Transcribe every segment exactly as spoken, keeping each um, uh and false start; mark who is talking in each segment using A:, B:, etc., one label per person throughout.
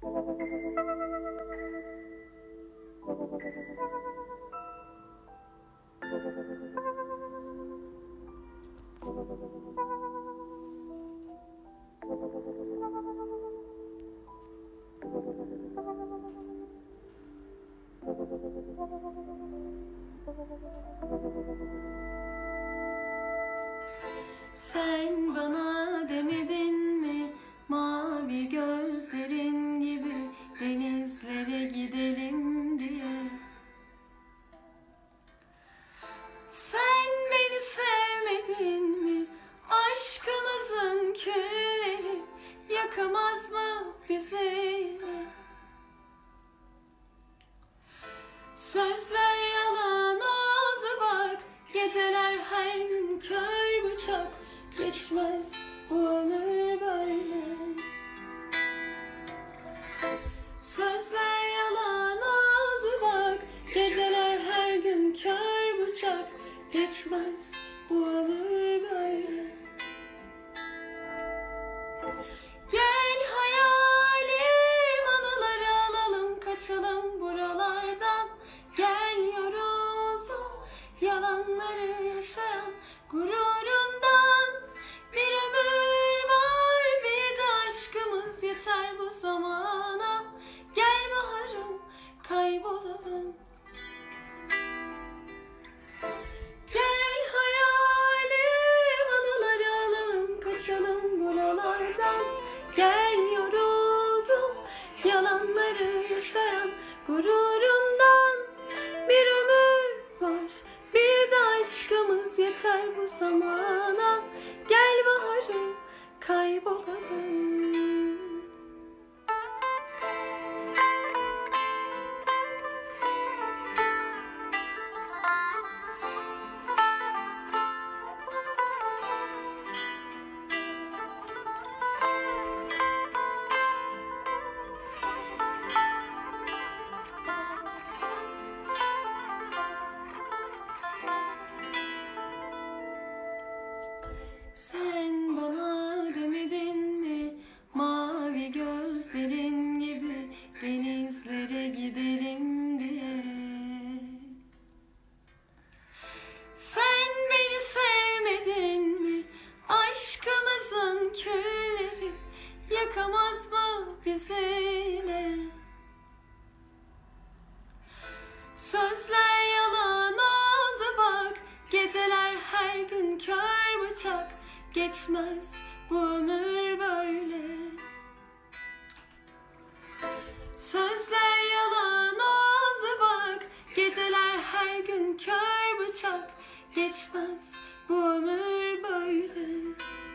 A: Sen bana demedin mi mavi gözlerin gibi denizlere gidelim diye? Sen beni sevmedin mi? Aşkımızın külleri yakamaz mı bizi yine? Sözler yalan oldu bak, geceler her gün kör bıçak. Geçmez bu ömür böyle. Sözler yalan oldu bak, geceler her gün kör bıçak. Geçmez bu ömür böyle. Gel hayalim, anıları alalım, kaçalım buralardan. Gel yoruldum yalanları yaşayan gururumdan. Bir ömür var, bir de aşkımız yeter bu zamana. Gel baharım, kaybolalım. Gel hayalim, anıları alalım, kaçalım buralardan. Gel yoruldum yalanları yaşayan gururumdan. Bir ömür var, bir de aşkımız yeter bu zamana. Gel baharım, kaybolalım. Sen bana demedin mi mavi gözlerin gibi denizlere gidelim diye? Sen beni sevmedin mi? Aşkımızın külleri yakamaz mı bizi yine? Sözler yalan oldu bak, geceler her gün kör bıçak. Geçmez bu ömür böyle. Sözler yalan oldu bak, geceler her gün kör bıçak. Geçmez bu ömür böyle.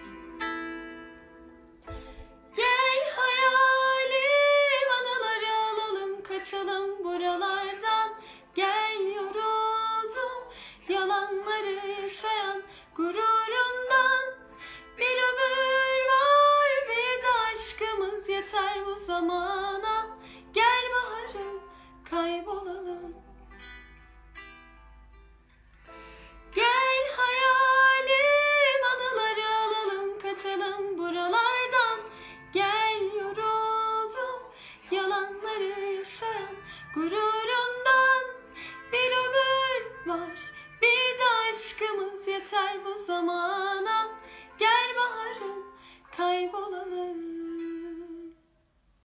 A: Gel hayalim, anıları alalım, kaçalım buralardan. Gel yoruldum yalanları yaşayan gururumdan. Bir ömür var, bir de aşkımız yeter bu zamana. Gel baharım, kaybolalım. Gel hayalim, anıları alalım, kaçalım buralardan. Gel yoruldum yalanları yaşayan gururumdan. Bir ömür var, bir de aşkımız yeter bu zamana. Gel baharım, kaybolalım.